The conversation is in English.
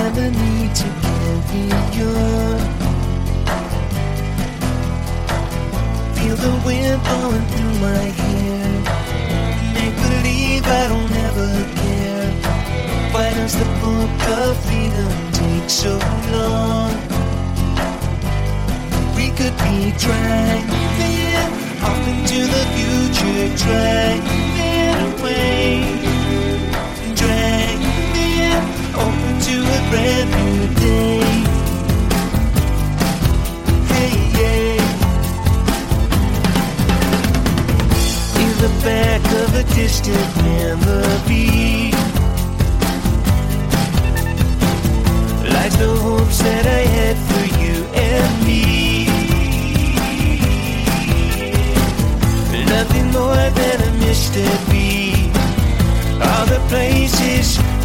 the need to carry on. Feel the wind blowing through my hair. Make believe I don't ever care. Why does the book of freedom take so long? We could be driving off into the future, driving away, driving open to a brand new day. Hey, yeah. In the back of a distant memory lies the hopes that I had for you and me. Nothing more than a mystery. All the places